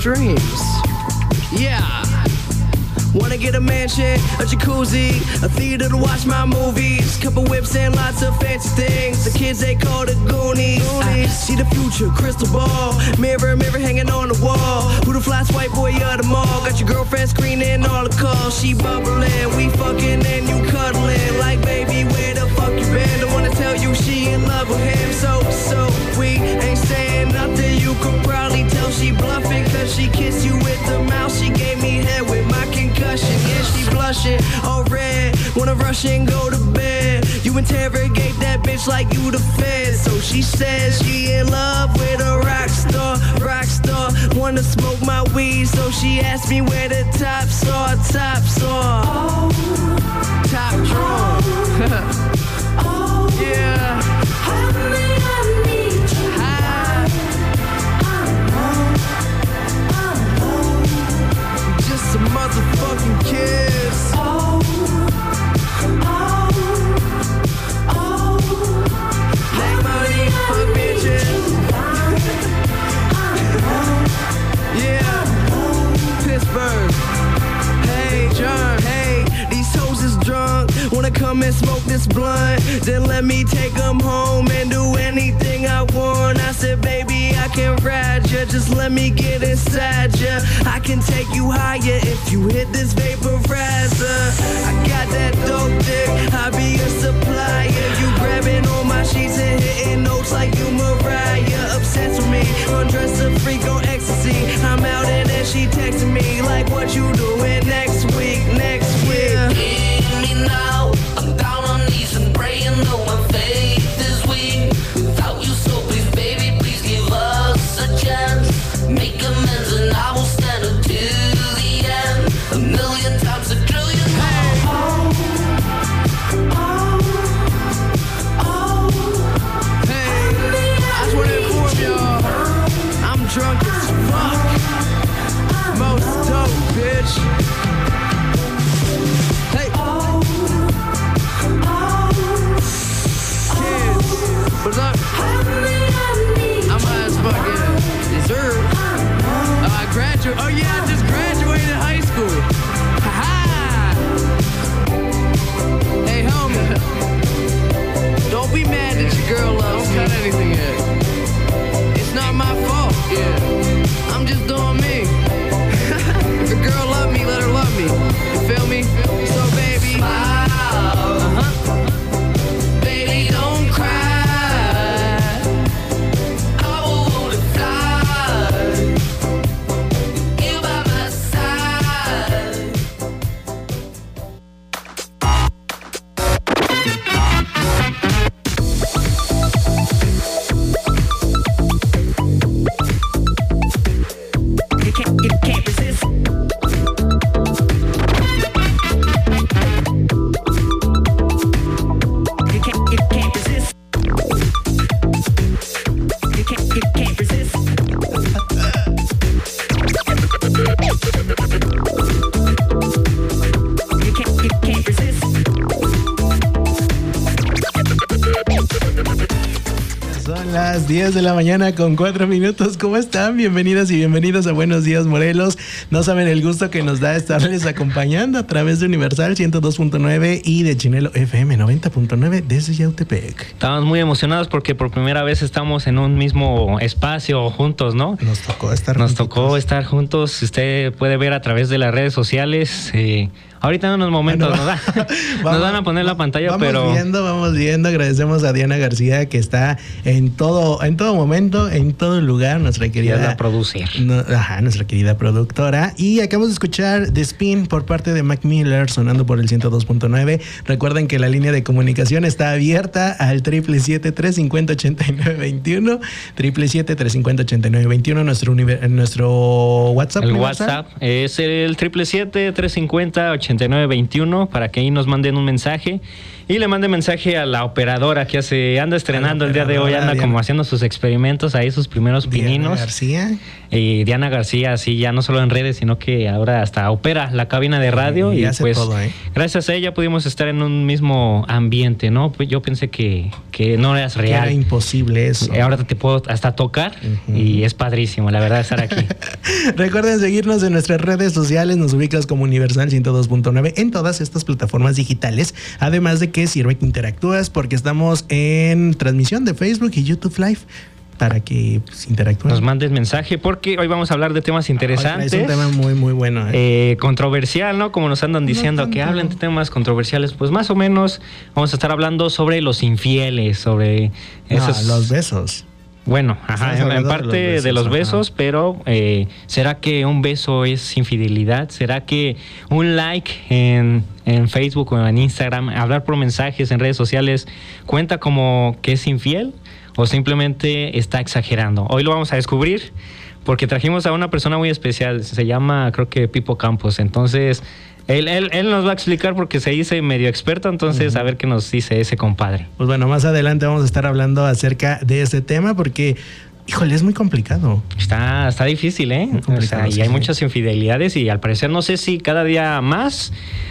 dreams. Yeah. Wanna get a mansion, a jacuzzi, a theater to watch my movies, couple whips and lots of fancy things. The kids they call the Goonies. I see the future, crystal ball, mirror, mirror hanging on the wall. Who the flyest white boy of them all? Got your girlfriend screening all the calls. She bubbling, we fucking and you cuddling. Like baby, where the fuck you been? Don't wanna tell you she in love with him. So we ain't saying nothing. You could probably tell she bluffing, cause she kissed you with the mouth. She gave me head with my concussion. Yeah, she blushing, all red. Wanna rush and go to bed. You interrogate that bitch like you the Fed. So she says she in love with a rock star. Wanna smoke my weed, so she asked me where the tops are. Oh, top drawer. Oh, yeah. Honey, I need you. Just a motherfucking kiss. Oh. Make money, fuck bitches. Yeah, Pittsburgh. Hey, John, hey, these hoes is drunk. Wanna come and smoke this blunt? Then let me take them home and do anything I want. I said, baby, I can ride ya. Just let me get inside ya. I can take you higher if you hit this vaporizer. I got that dope dick, I'll be a supplier. You grabbing on my sheets and hitting notes like you Mariah. Obsessed with me, undress a freak on ecstasy. I'm out and then she texting me like, what you doing next week? Hear me now, I'm down on knees and praying no one faith is weak. Without you, so please, baby, please give us a chance. Make amends and I will stand until the end. A million times, a trillion times. Hey, I just want to inform y'all, I'm drunk as fuck. Most dope, bitch. Hey. Kids, what's up? I'm high as fuck, yeah. Dessert. I graduated. Oh yeah, I just graduated high school. Ha-ha. Hey, homie. Don't be mad that your girl loves me. Don't cut anything yet. It's not my fault. Yeah. I'm just doing me. If a girl love me, let her love me. You feel me? So baby, smile. Baby, don't cry. I will wanna fly. You by my side. You can't resist. You can't resist. You can't resist. You can't resist. Son las 10 de la mañana con 4 minutos. ¿Cómo están? Bienvenidas y bienvenidos a Buenos Días, Morelos. No saben el gusto que nos da estarles acompañando a través de Universal 102.9 y de Chinelo FM 90.9 desde Yautepec. Estamos muy emocionados porque por primera vez estamos en un mismo espacio juntos, ¿no? Nos tocó estar juntos. Usted puede ver a través de las redes sociales. Ahorita en unos momentos nos van a poner la pantalla, Vamos viendo. Agradecemos a Diana García, que está en todo momento, en todo lugar, nuestra querida nuestra querida productora. Y acabamos de escuchar The Spin por parte de Mac Miller, sonando por el 102.9. Recuerden que la línea de comunicación está abierta al 777-350-8921, 777-350-8921, nuestro WhatsApp. El WhatsApp es el 777-350-8921, para que ahí nos manden un mensaje y le manden mensaje a la operadora que anda estrenando el día de hoy, anda como haciendo sus experimentos ahí, sus primeros pininos. García. Y Diana García, sí, ya no solo en redes, sino que ahora hasta opera la cabina de radio. Y hace pues todo, gracias a ella pudimos estar en un mismo ambiente, ¿no? Pues yo pensé que no eras real. Que era imposible eso. Ahora te puedo hasta tocar y es padrísimo, la verdad, estar aquí. Recuerden seguirnos en nuestras redes sociales, nos ubicas como Universal 102.9 en todas estas plataformas digitales, además de que sirve que interactúas porque estamos en transmisión de Facebook y YouTube Live para que pues, interactúen. Nos mandes mensaje porque hoy vamos a hablar de temas interesantes. Es un tema muy, muy bueno. Controversial, ¿no? Como nos andan diciendo que hablen de temas controversiales, pues más o menos vamos a estar hablando sobre los infieles, sobre esos... los besos. Bueno, en parte de los besos, pero ¿será que un beso es infidelidad? ¿Será que un like en Facebook o en Instagram, hablar por mensajes en redes sociales, cuenta como que es infiel o simplemente está exagerando? Hoy lo vamos a descubrir porque trajimos a una persona muy especial, se llama creo que Pipo Campos, entonces... Él nos va a explicar porque se dice medio experto, entonces a ver qué nos dice ese compadre. Pues bueno, más adelante vamos a estar hablando acerca de este tema porque, híjole, es muy complicado. Está difícil, ¿eh? O sea, y hay muchas infidelidades y al parecer no sé si cada día más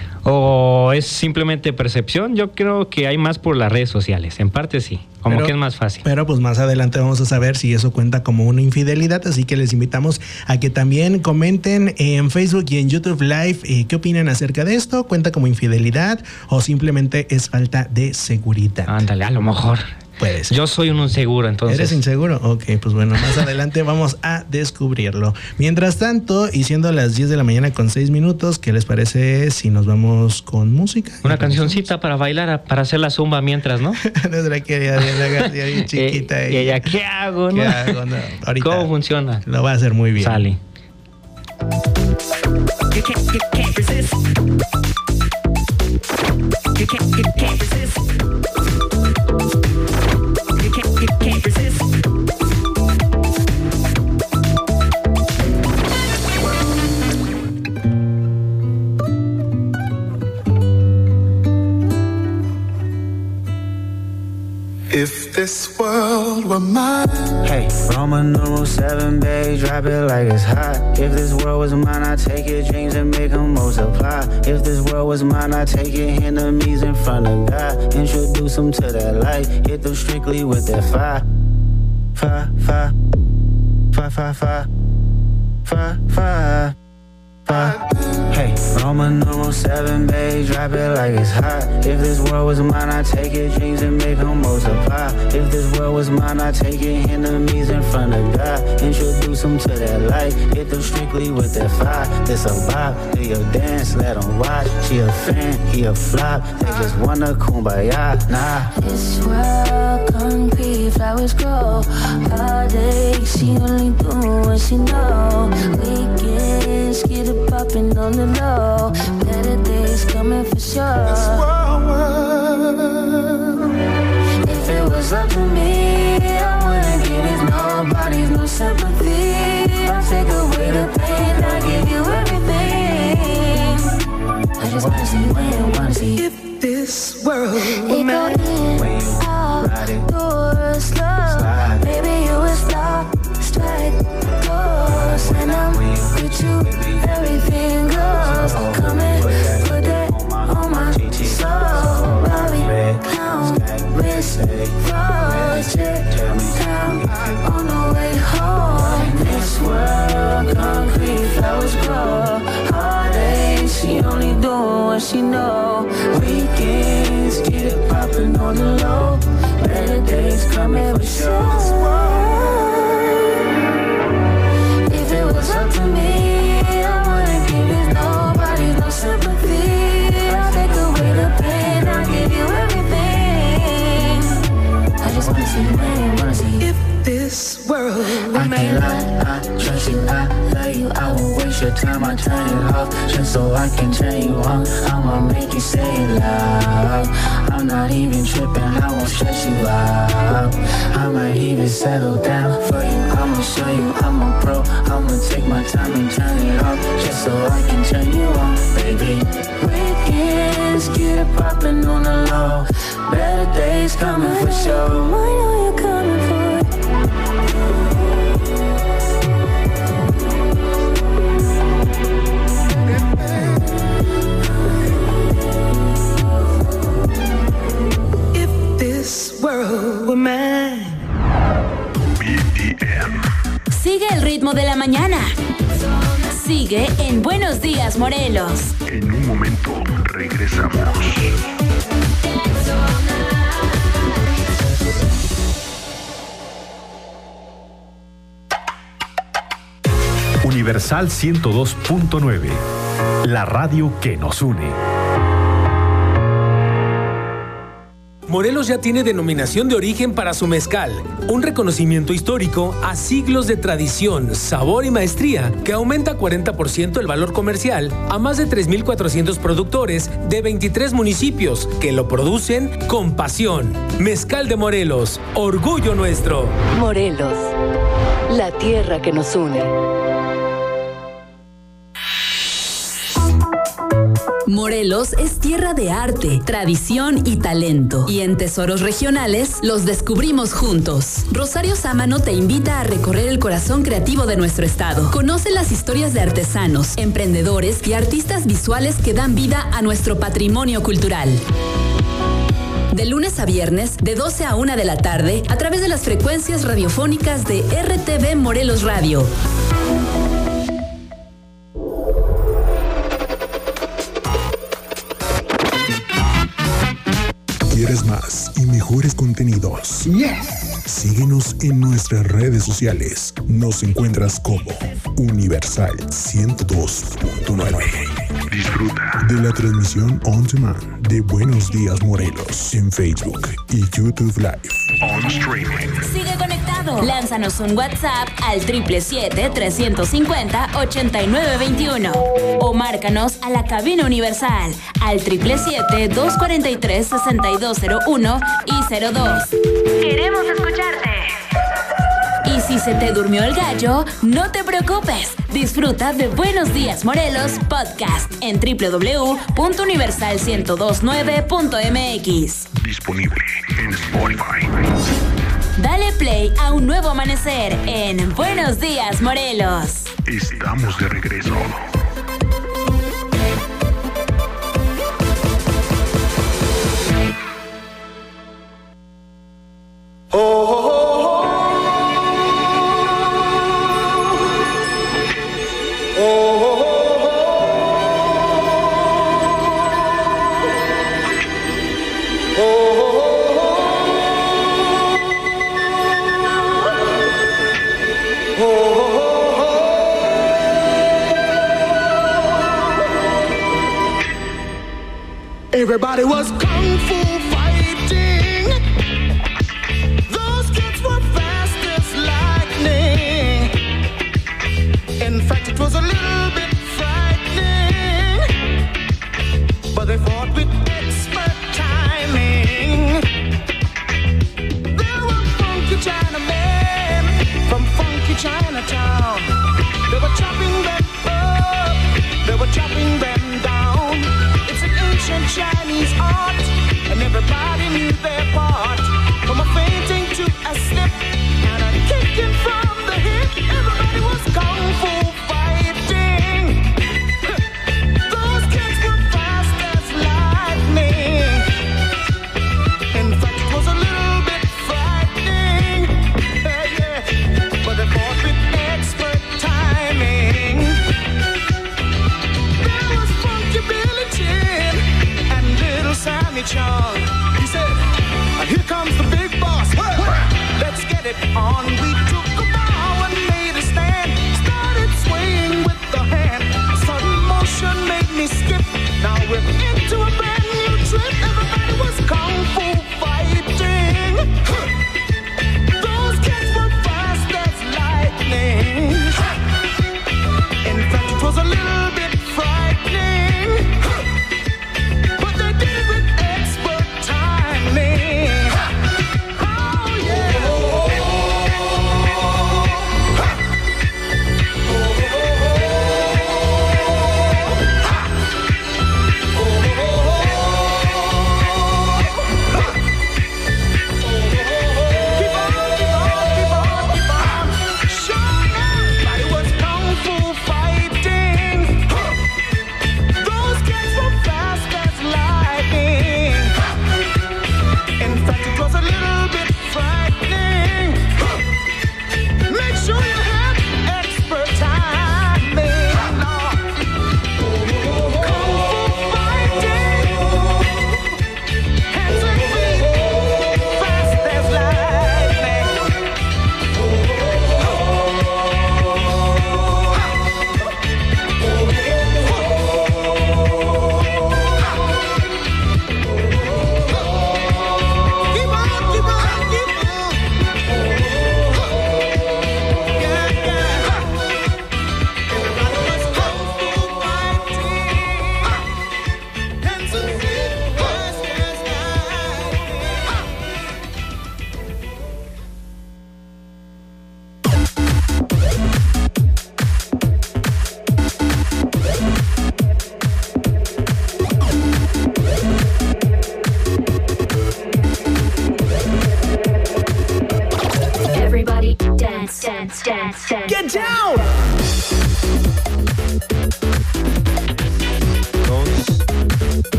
o es simplemente percepción. Yo creo que hay más por las redes sociales, en parte sí, como que es más fácil. Pero pues más adelante vamos a saber si eso cuenta como una infidelidad, así que les invitamos a que también comenten en Facebook y en YouTube Live qué opinan acerca de esto, cuenta como infidelidad o simplemente es falta de seguridad. Ándale, a lo mejor. Puede ser. Yo soy un inseguro, entonces. ¿Eres inseguro? Ok, pues bueno, más adelante vamos a descubrirlo. Mientras tanto, y siendo las 10 de la mañana con 6 minutos, ¿qué les parece si nos vamos con música? Una cancioncita para bailar, para hacer la zumba mientras, ¿no? Nuestra querida Diana García, bien chiquita. Y ella, ¿qué hago? ¿Qué hago? No, ahorita ¿cómo funciona? Lo va a hacer muy bien. Sale. Can't resist. If this world were mine. Hey, Roman numeral 7, babe, drop it like it's hot. If this world was mine, I'd take your dreams and make them multiply. If this world was mine, I'd take your enemies in front of God. Introduce them to that light, hit them strictly with that fire. Fire, fire, fire, fire, fire, fire, fire. Hey, Roman numeral 7, babe, drop it like it's hot. If this world was mine, I'd take your dreams and make them multiply. If this world was mine, I'd take your enemies in front of God. Introduce them to that light, hit them strictly with that fire. This a vibe, do your dance, let them watch. She a fan, he a flop, they just wanna kumbaya, nah. This world concrete, flowers grow. Heartache, she only do what she know. Weekends, get it popping on the low. Better days coming for sure. If it was up to me, I wouldn't give it nobody's no sympathy. I'll take away the pain, I'll give you everything. I just wanna see when, wanna see If this world were it mine. go in, out, door, slow. Baby, you would stop, strike, pose. And I'm with you, everything goes. Come and put that on my soul. Bobby, pound, wrist, froze, check, down, on the way home. This world, concrete, flowers grow. Heartache, she only doing what she know. Weekends, get it poppin' on the low. Better days coming for sure. If it was up to me, I wouldn't give it nobody's no sympathy. I'll take away the pain, I'll give you everything. I just wanna see you win, wanna see you. If this world were I mine. can't lie, I trust you, I love you. I won't waste your time, I turn it off just so I can turn you on. I'ma make you say it loud. I'm not even tripping, I won't stress you out. I might even settle down for you. I'ma show you I'm a pro. I'ma take my time and turn it off just so I can turn you on, baby. Weekends, get it poppin' on the low. Better days coming for sure. I know you're coming for it. Sigue en Buenos Días, Morelos. En un momento regresamos. Universal 102.9, la radio que nos une. Morelos ya tiene denominación de origen para su mezcal, un reconocimiento histórico a siglos de tradición, sabor y maestría que aumenta 40% el valor comercial a más de 3,400 productores de 23 municipios que lo producen con pasión. Mezcal de Morelos, orgullo nuestro. Morelos, la tierra que nos une. Morelos es tierra de arte, tradición y talento. Y en Tesoros Regionales los descubrimos juntos. Rosario Sámano te invita a recorrer el corazón creativo de nuestro estado. Conoce las historias de artesanos, emprendedores y artistas visuales que dan vida a nuestro patrimonio cultural. De lunes a viernes, de 12 a 1 de la tarde, a través de las frecuencias radiofónicas de RTV Morelos Radio. ¿Quieres más y mejores contenidos? Yes. Síguenos en nuestras redes sociales. Nos encuentras como Universal 102.9. Disfruta de la transmisión on demand de Buenos Días Morelos en Facebook y YouTube Live. On streaming. Sigue conectado. Lánzanos un WhatsApp al 777-350-8921 o márcanos a la cabina universal al 777-243-6201 y 02. Queremos escucharte. Y si se te durmió el gallo, no te preocupes. Disfruta de Buenos Días Morelos Podcast en www.universal1029.mx. Disponible en Spotify. Dale play a un nuevo amanecer en Buenos Días Morelos. Estamos de regreso. Everybody was kung fu fighting. Those kids were fast as lightning. In fact, it was a little bit frightening, but they fought with expert timing. There were funky Chinamen from funky Chinatown. They were chopping them up, they were chopping them down. It's an ancient Chinese art, and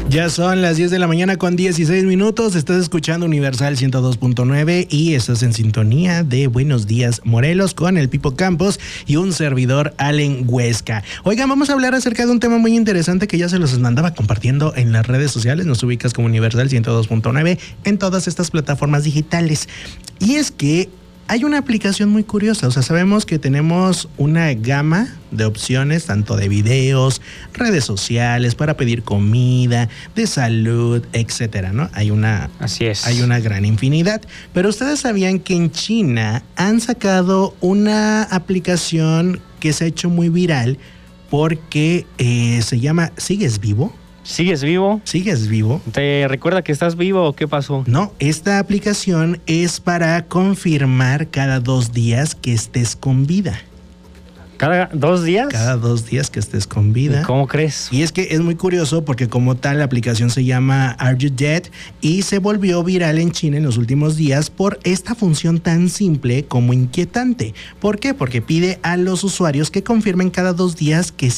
Ya son las 10 de la mañana con 16 minutos. Estás escuchando Universal 102.9 y estás en sintonía de Buenos Días Morelos con el Pipo Campos y un servidor, Allen Huesca. Oigan, vamos a hablar acerca de un tema muy interesante que ya se los andaba compartiendo en las redes sociales. Nos ubicas como Universal 102.9 en todas estas plataformas digitales. Y es que hay una aplicación muy curiosa, o sea, sabemos que tenemos una gama de opciones, tanto de videos, redes sociales, para pedir comida, de salud, etcétera, ¿no? Así es. Hay una gran infinidad. Pero ustedes sabían que en China han sacado una aplicación que se ha hecho muy viral porque se llama ¿Sigues Vivo? ¿Sigues vivo? ¿Sigues vivo? ¿Te recuerda que estás vivo o qué pasó? No, esta aplicación es para confirmar cada 2 días que estés con vida. ¿Cada 2 días? Cada 2 días que estés con vida. ¿Cómo crees? Y es que es muy curioso porque como tal la aplicación se llama Are You Dead y se volvió viral en China en los últimos días por esta función tan simple como inquietante. ¿Por qué? Porque pide a los usuarios que confirmen cada 2 días que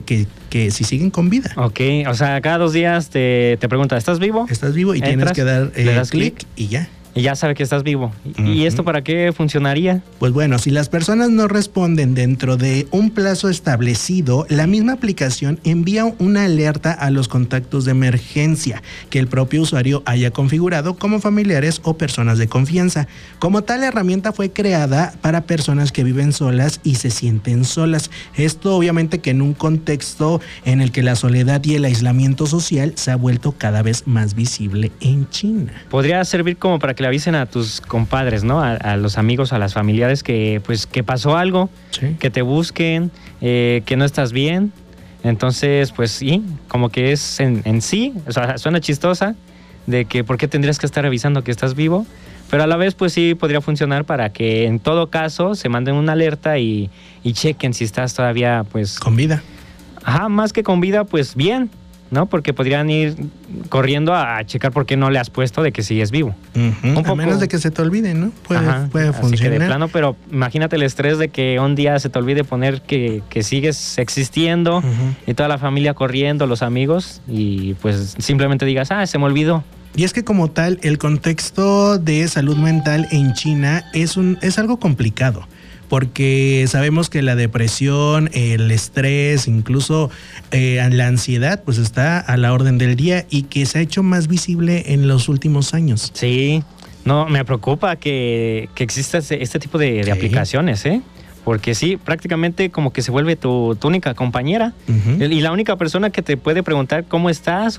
si siguen con vida. Ok, o sea, cada 2 días te pregunta, ¿estás vivo? Estás vivo y tienes que dar clic y ya. Y ya sabe que estás vivo. ¿Y esto para qué funcionaría? Pues bueno, si las personas no responden dentro de un plazo establecido, la misma aplicación envía una alerta a los contactos de emergencia que el propio usuario haya configurado como familiares o personas de confianza. Como tal, la herramienta fue creada para personas que viven solas y se sienten solas. Esto obviamente que en un contexto en el que la soledad y el aislamiento social se ha vuelto cada vez más visible en China. Podría servir como para que le avisen a tus compadres, ¿no? A los amigos, a las familiares que pasó algo, sí, que te busquen, que no estás bien. Entonces, pues sí, como que es en sí, o sea, suena chistosa de que por qué tendrías que estar avisando que estás vivo, pero a la vez pues sí podría funcionar para que en todo caso se manden una alerta y chequen si estás todavía pues con vida. Ajá, más que con vida, pues bien, ¿no? Porque podrían ir corriendo a checar por qué no le has puesto de que sigues vivo. A menos de que se te olvide, ¿no? Puede funcionar. Así que de plano, pero imagínate el estrés de que un día se te olvide poner que sigues existiendo y toda la familia corriendo, los amigos, y pues simplemente digas, se me olvidó. Y es que como tal, el contexto de salud mental en China es algo complicado. Porque sabemos que la depresión, el estrés, incluso la ansiedad, pues está a la orden del día y que se ha hecho más visible en los últimos años. Sí, no, me preocupa que exista este tipo de aplicaciones, ¿eh? Porque sí, prácticamente como que se vuelve tu única compañera y la única persona que te puede preguntar cómo estás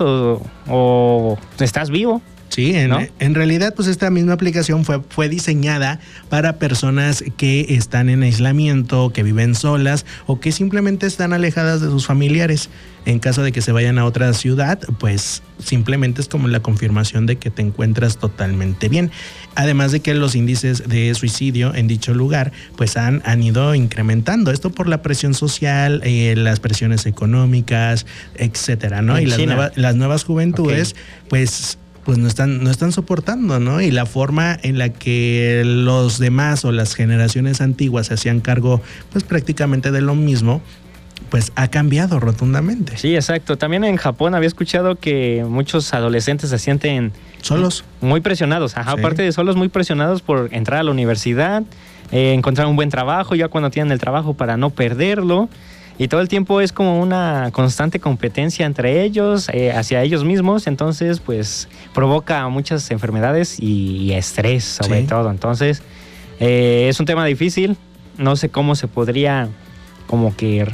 o estás vivo. Sí, en realidad pues esta misma aplicación fue diseñada para personas que están en aislamiento, que viven solas o que simplemente están alejadas de sus familiares. En caso de que se vayan a otra ciudad, pues simplemente es como la confirmación de que te encuentras totalmente bien. Además de que los índices de suicidio en dicho lugar pues han ido incrementando. Esto por la presión social, las presiones económicas, etcétera, ¿no? Y las nuevas juventudes pues no están soportando, ¿no? Y la forma en la que los demás o las generaciones antiguas se hacían cargo pues prácticamente de lo mismo, pues ha cambiado rotundamente. Sí, exacto. También en Japón había escuchado que muchos adolescentes se sienten solos, muy presionados. Ajá, sí. Aparte de solos, muy presionados por entrar a la universidad, encontrar un buen trabajo, ya cuando tienen el trabajo para no perderlo. Y todo el tiempo es como una constante competencia entre ellos, hacia ellos mismos. Entonces, pues, provoca muchas enfermedades y estrés, sobre todo. Entonces, es un tema difícil. No sé cómo se podría como que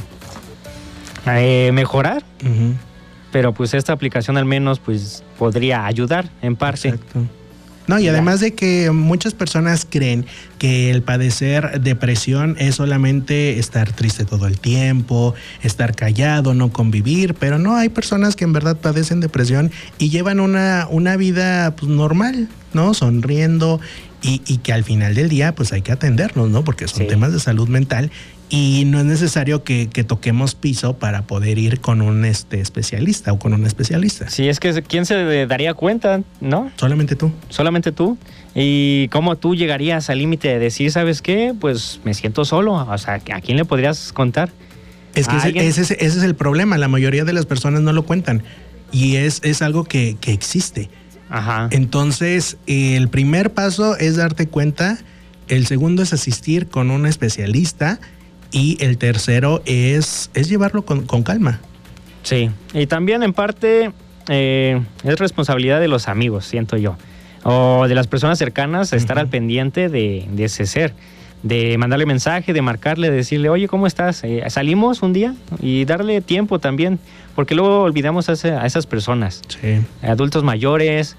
mejorar. Pero, pues, esta aplicación al menos, pues, podría ayudar en parte. Exacto. No, y además de que muchas personas creen que el padecer depresión es solamente estar triste todo el tiempo, estar callado, no convivir, pero no, hay personas que en verdad padecen depresión y llevan una vida pues, normal, ¿no? Sonriendo y que al final del día pues hay que atendernos, ¿no? Porque son temas de salud mental y no es necesario que toquemos piso para poder ir con un especialista o con un especialista. Sí, es que ¿quién se daría cuenta, no? Solamente tú. Solamente tú. ¿Y cómo tú llegarías al límite de decir, ¿sabes qué? Pues me siento solo. O sea, ¿a quién le podrías contar? Es que ese es el problema. La mayoría de las personas no lo cuentan. y es algo que existe. Ajá. Entonces, el primer paso es darte cuenta, el segundo es asistir con un especialista y el tercero es llevarlo con calma. Sí, y también en parte es responsabilidad de los amigos, siento yo, o de las personas cercanas, estar al pendiente de ese ser, de mandarle mensaje, de marcarle, de decirle, oye, ¿cómo estás? ¿Salimos un día? Y darle tiempo también, porque luego olvidamos a esas personas, sí. Adultos mayores,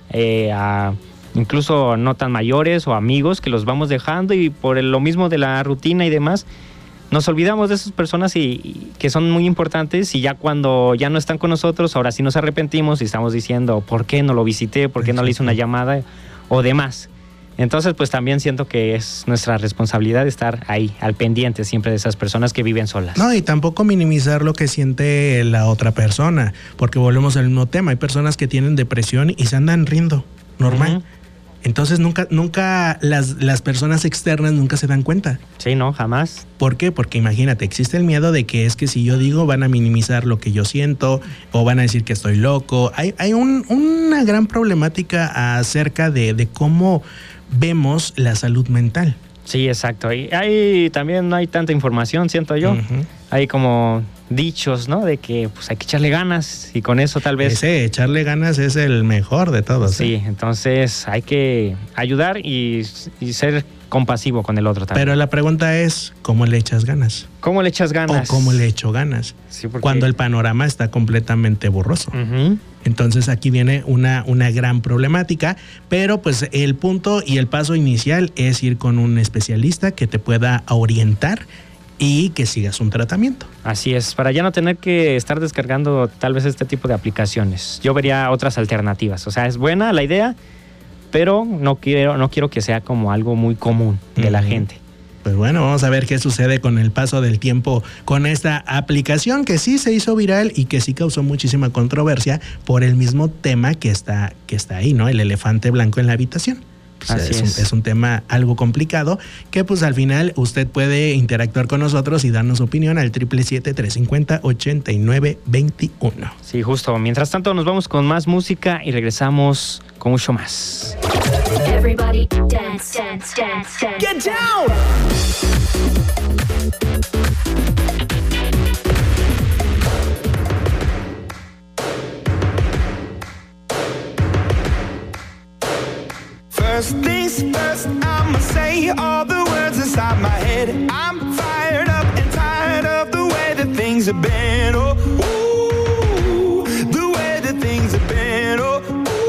incluso no tan mayores o amigos que los vamos dejando y por lo mismo de la rutina y demás, nos olvidamos de esas personas y que son muy importantes y ya cuando ya no están con nosotros, ahora sí nos arrepentimos y estamos diciendo, ¿por qué no lo visité? ¿Por qué no le hice una llamada? O demás. Entonces, pues también siento que es nuestra responsabilidad estar ahí, al pendiente siempre de esas personas que viven solas. No, y tampoco minimizar lo que siente la otra persona, porque volvemos al mismo tema. Hay personas que tienen depresión y se andan riendo, normal. Entonces nunca las personas externas nunca se dan cuenta. Sí, no, jamás. ¿Por qué? Porque imagínate, existe el miedo de que es que si yo digo van a minimizar lo que yo siento o van a decir que estoy loco. Hay una gran problemática acerca de cómo vemos la salud mental. Sí, exacto. Y también no hay tanta información, siento yo. Hay como dichos, ¿no? De que pues hay que echarle ganas y con eso tal vez... echarle ganas es el mejor de todos. Sí, entonces hay que ayudar y ser compasivo con el otro también. Pero la pregunta es, ¿cómo le echas ganas? ¿Cómo le echas ganas? ¿O cómo le echo ganas? Sí, porque... Cuando el panorama está completamente borroso. Entonces aquí viene una gran problemática, pero pues el punto y el paso inicial es ir con un especialista que te pueda orientar y que sigas un tratamiento. Así es, para ya no tener que estar descargando tal vez este tipo de aplicaciones. Yo vería otras alternativas. O sea, es buena la idea, pero no quiero que sea como algo muy común de la gente. Pues bueno, vamos a ver qué sucede con el paso del tiempo con esta aplicación que sí se hizo viral y que sí causó muchísima controversia por el mismo tema que está ahí, ¿no? El elefante blanco en la habitación. Pues es un tema algo complicado que pues al final usted puede interactuar con nosotros y darnos su opinión al 777-350-8921. Sí, justo. Mientras tanto nos vamos con más música y regresamos con mucho más. Everybody dance, dance, dance, dance. Get down! First things first, I'ma say all the words inside my head. I'm fired up and tired of the way that things have been. Oh, ooh, the way that things have been. Oh,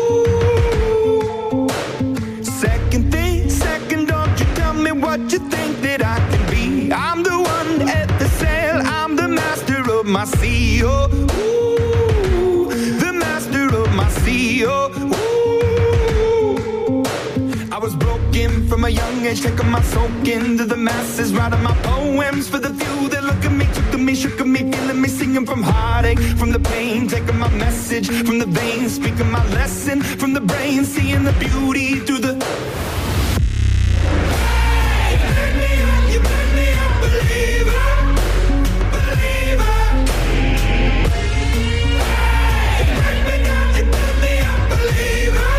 ooh. Second thing, second, don't you tell me what you think that I can be. I'm the one at the sail, I'm the master of my sea. Oh, ooh, the master of my sea. Oh, ooh. I was broken from a young age, taking my soak into the masses, writing my poems for the few that look at me, took to me, shook at me, feeling me, singing from heartache, from the pain, taking my message from the veins, speaking my lesson from the brain, seeing the beauty through the... Hey, you make me a believer, believer. Hey, you make me a believer.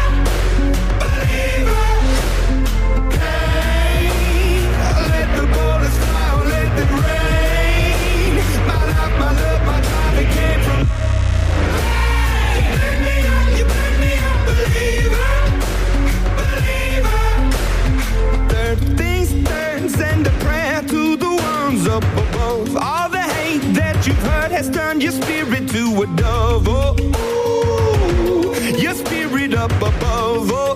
Up above, all the hate that you've heard has turned your spirit to a dove. Oh, ooh, your spirit up above. Oh,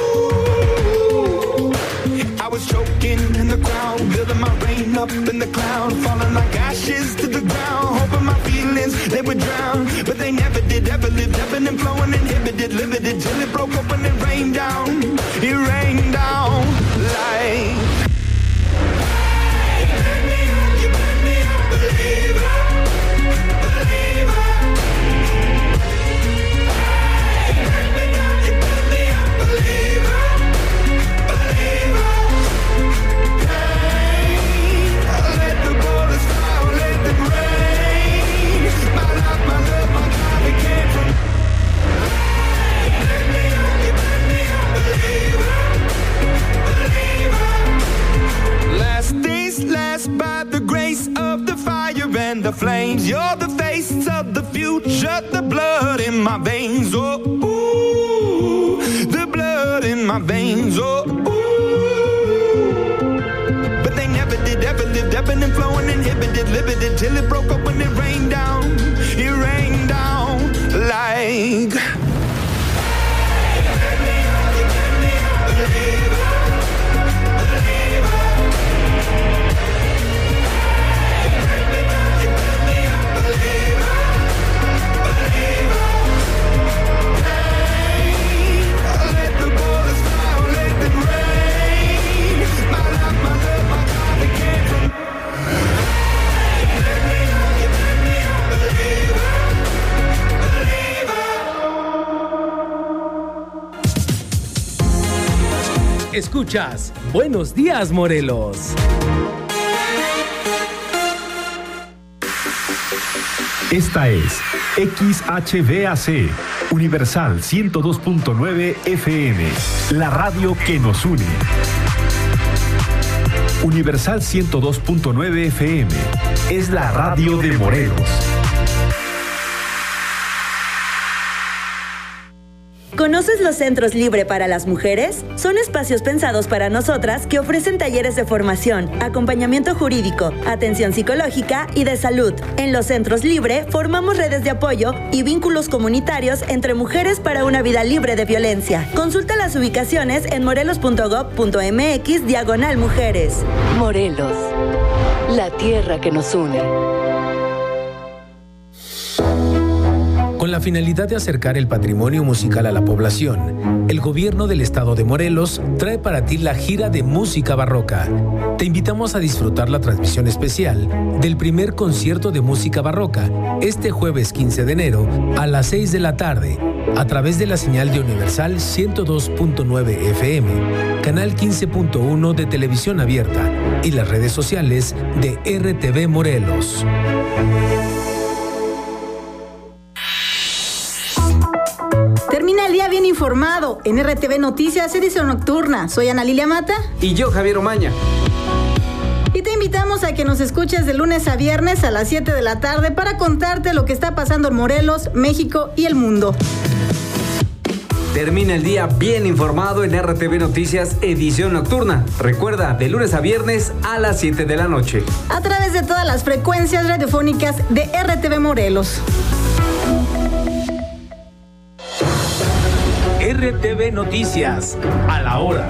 ooh. I was choking in the crowd, building my rain up in the cloud, falling like ashes to the ground, hoping my feelings they would drown, but they never did. Ever lived, ebbing and flowing, inhibited, limited, till it broke open and rained down. It rained down like. Let the bullets fly, let the fire and the flames. You're the face of the future, the blood in my veins. Oh, ooh, the blood in my veins. Oh, ooh. But they never did, ever lived, ebbing and flowing, inhibited, limited, till it broke up when it rained down. It rained down like. Escuchas Buenos Días, Morelos. Esta es XHVAC, Universal 102.9 FM, la radio que nos une. Universal 102.9 FM es la radio de Morelos. ¿Conoces los Centros Libre para las Mujeres? Son espacios pensados para nosotras que ofrecen talleres de formación, acompañamiento jurídico, atención psicológica y de salud. En los Centros Libre formamos redes de apoyo y vínculos comunitarios entre mujeres para una vida libre de violencia. Consulta las ubicaciones en morelos.gov.mx/mujeres. Morelos, la tierra que nos une. Con la finalidad de acercar el patrimonio musical a la población, el gobierno del estado de Morelos trae para ti la gira de música barroca. Te invitamos a disfrutar la transmisión especial del primer concierto de música barroca este jueves 15 de enero a las 6 de la tarde a través de la señal de Universal 102.9 FM, canal 15.1 de televisión abierta y las redes sociales de RTV Morelos. Termina el día bien informado en RTV Noticias, edición nocturna. Soy Ana Lilia Mata. Y yo, Javier Omaña. Y te invitamos a que nos escuches de lunes a viernes a las 7 de la tarde para contarte lo que está pasando en Morelos, México y el mundo. Termina el día bien informado en RTV Noticias, edición nocturna. Recuerda, de lunes a viernes a las 7 de la noche. A través de todas las frecuencias radiofónicas de RTV Morelos. RTV Noticias, a la hora.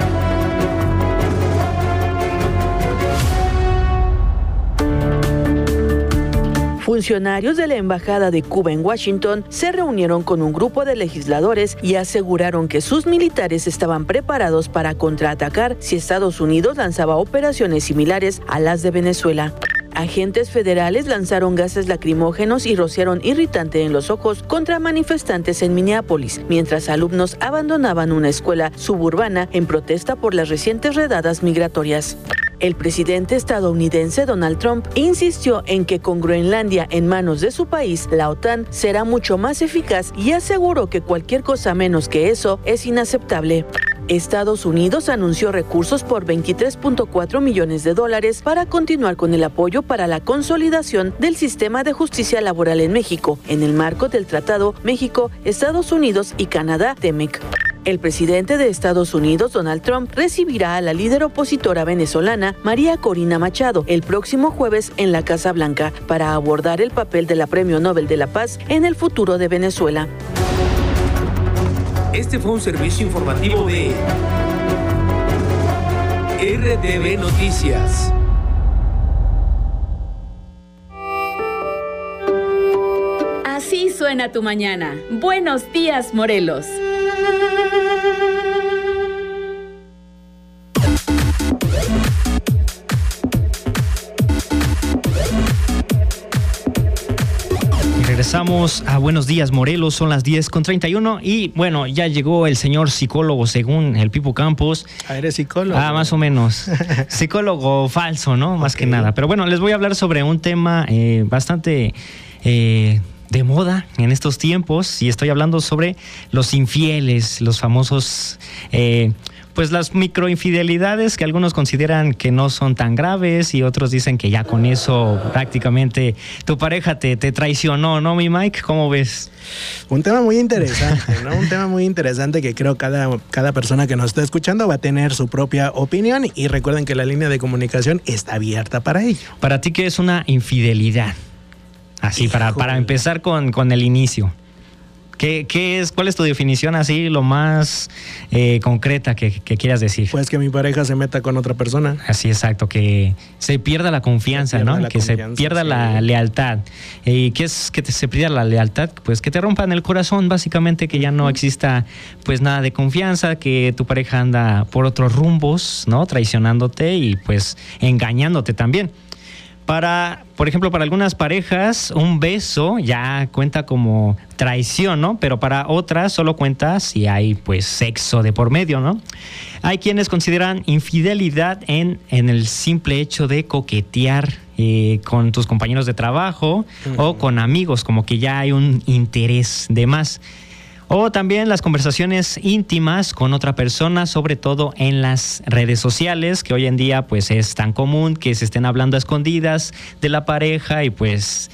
Funcionarios de la Embajada de Cuba en Washington se reunieron con un grupo de legisladores y aseguraron que sus militares estaban preparados para contraatacar si Estados Unidos lanzaba operaciones similares a las de Venezuela. Agentes federales lanzaron gases lacrimógenos y rociaron irritante en los ojos contra manifestantes en Minneapolis, mientras alumnos abandonaban una escuela suburbana en protesta por las recientes redadas migratorias. El presidente estadounidense Donald Trump insistió en que con Groenlandia en manos de su país, la OTAN será mucho más eficaz y aseguró que cualquier cosa menos que eso es inaceptable. Estados Unidos anunció recursos por $23.4 millones para continuar con el apoyo para la consolidación del sistema de justicia laboral en México, en el marco del Tratado México, Estados Unidos y Canadá, TEMEC. El presidente de Estados Unidos, Donald Trump, recibirá a la líder opositora venezolana, María Corina Machado, el próximo jueves en la Casa Blanca, para abordar el papel de la Premio Nobel de la Paz en el futuro de Venezuela. Este fue un servicio informativo de RTV Noticias. Así suena tu mañana. Buenos días, Morelos. Regresamos a Buenos Días, Morelos, son las 10:31 y bueno, ya llegó el señor psicólogo según el Pipo Campos. ¿Eres psicólogo? Más o menos. Psicólogo falso, ¿no? Más que nada. Pero bueno, les voy a hablar sobre un tema bastante de moda en estos tiempos y estoy hablando sobre los infieles, los famosos pues las microinfidelidades que algunos consideran que no son tan graves y otros dicen que ya con eso prácticamente tu pareja te traicionó, ¿no, mi Mike? ¿Cómo ves? Un tema muy interesante, ¿no? Un tema muy interesante que creo cada persona que nos está escuchando va a tener su propia opinión y recuerden que la línea de comunicación está abierta para ello. ¿Para ti qué es una infidelidad? Así, para empezar con el inicio. ¿Qué es? ¿Cuál es tu definición así, lo más concreta que quieras decir? Pues que mi pareja se meta con otra persona. Así, exacto, que se pierda la confianza, ¿no? Que se pierda la lealtad. ¿Y qué es que se pierda la lealtad? Pues que te rompan el corazón, básicamente, que ya no exista pues nada de confianza, que tu pareja anda por otros rumbos, ¿no? Traicionándote y pues engañándote también. Por ejemplo, para algunas parejas, un beso ya cuenta como traición, ¿no? Pero para otras solo cuenta si hay, pues, sexo de por medio, ¿no? Hay quienes consideran infidelidad en el simple hecho de coquetear con tus compañeros de trabajo o con amigos, como que ya hay un interés de más. O también las conversaciones íntimas con otra persona, sobre todo en las redes sociales, que hoy en día pues es tan común que se estén hablando a escondidas de la pareja y pues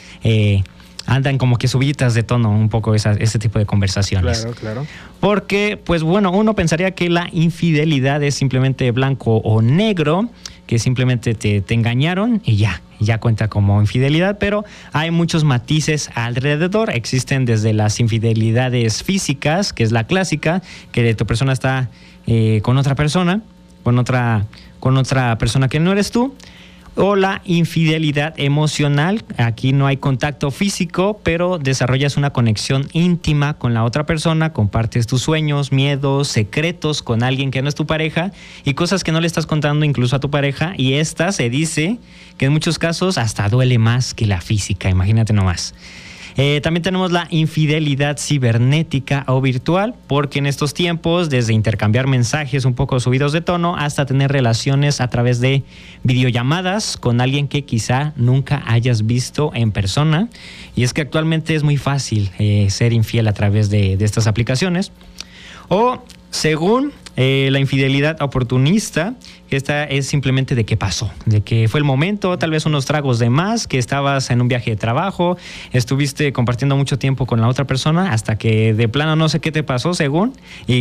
andan como que subidas de tono un poco ese tipo de conversaciones. Claro. Porque pues bueno, uno pensaría que la infidelidad es simplemente blanco o negro, que simplemente te engañaron y ya cuenta como infidelidad, pero hay muchos matices alrededor. Existen desde las infidelidades físicas, que es la clásica, que tu persona está con otra persona, con otra persona que no eres tú, o la infidelidad emocional. Aquí no hay contacto físico, pero desarrollas una conexión íntima con la otra persona, compartes tus sueños, miedos, secretos con alguien que no es tu pareja y cosas que no le estás contando incluso a tu pareja, y esta se dice que en muchos casos hasta duele más que la física, imagínate nomás. También tenemos la infidelidad cibernética o virtual, porque en estos tiempos, desde intercambiar mensajes un poco subidos de tono hasta tener relaciones a través de videollamadas con alguien que quizá nunca hayas visto en persona. Y es que actualmente es muy fácil ser infiel a través de estas aplicaciones. O según la infidelidad oportunista, esta es simplemente de qué pasó, de que fue el momento, tal vez unos tragos de más, que estabas en un viaje de trabajo, estuviste compartiendo mucho tiempo con la otra persona hasta que de plano no sé qué te pasó según,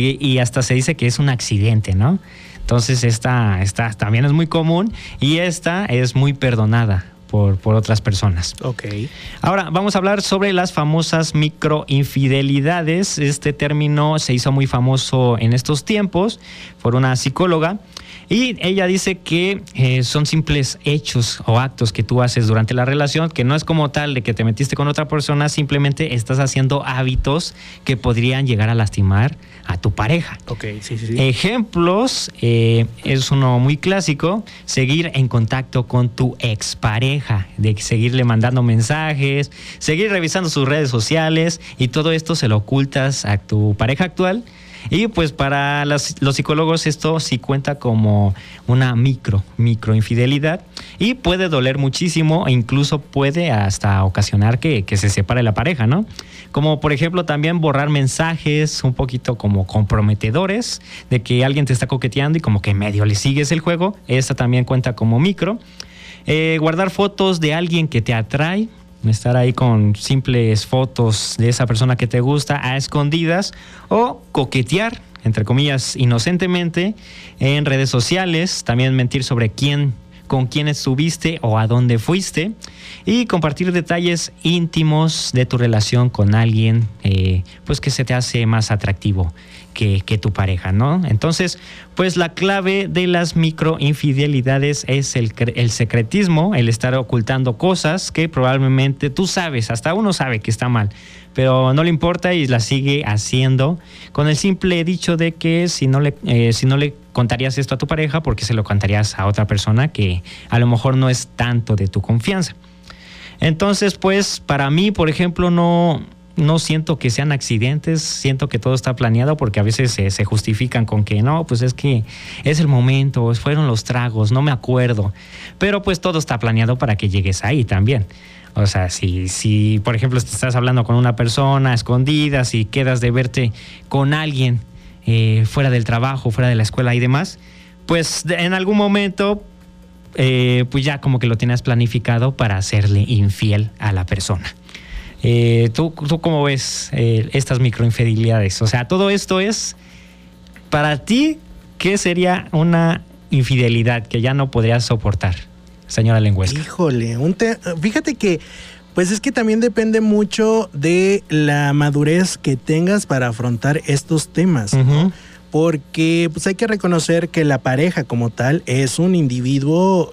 y hasta se dice que es un accidente, ¿no? Entonces esta también es muy común y esta es muy perdonada por otras personas. Ok. Ahora vamos a hablar sobre las famosas microinfidelidades. Este término se hizo muy famoso en estos tiempos por una psicóloga. Y ella dice que son simples hechos o actos que tú haces durante la relación, que no es como tal de que te metiste con otra persona, simplemente estás haciendo hábitos que podrían llegar a lastimar a tu pareja. Ok, sí. Ejemplos, es uno muy clásico, seguir en contacto con tu expareja, de seguirle mandando mensajes, seguir revisando sus redes sociales, y todo esto se lo ocultas a tu pareja actual. Y pues para los psicólogos esto sí cuenta como una microinfidelidad y puede doler muchísimo e incluso puede hasta ocasionar que se separe la pareja, ¿no? Como por ejemplo también borrar mensajes un poquito como comprometedores de que alguien te está coqueteando y como que medio le sigues el juego. Esta también cuenta como micro. Guardar fotos de alguien que te atrae, estar ahí con simples fotos de esa persona que te gusta a escondidas, o coquetear, entre comillas, inocentemente en redes sociales, también mentir sobre con quién estuviste o a dónde fuiste, y compartir detalles íntimos de tu relación con alguien pues que se te hace más atractivo que tu pareja, ¿no? Entonces, pues la clave de las microinfidelidades es el secretismo, el estar ocultando cosas que probablemente tú sabes, hasta uno sabe que está mal, pero no le importa y la sigue haciendo con el simple dicho de que si no le contarías esto a tu pareja, porque se lo contarías a otra persona que a lo mejor no es tanto de tu confianza. Entonces, pues para mí, por ejemplo, no siento que sean accidentes, siento que todo está planeado, porque a veces se justifican con que no, pues es que es el momento, fueron los tragos, no me acuerdo, pero pues todo está planeado para que llegues ahí también. O sea, si por ejemplo estás hablando con una persona a escondidas y quedas de verte con alguien fuera del trabajo, fuera de la escuela y demás, pues en algún momento pues ya como que lo tenías planificado para hacerle infiel a la persona. ¿Tú cómo ves estas microinfidelidades? O sea, todo esto es para ti, ¿qué sería una infidelidad que ya no podrías soportar, señora Lengüesca? Híjole, fíjate que pues es que también depende mucho de la madurez que tengas para afrontar estos temas, ¿no? Porque pues hay que reconocer que la pareja como tal es un individuo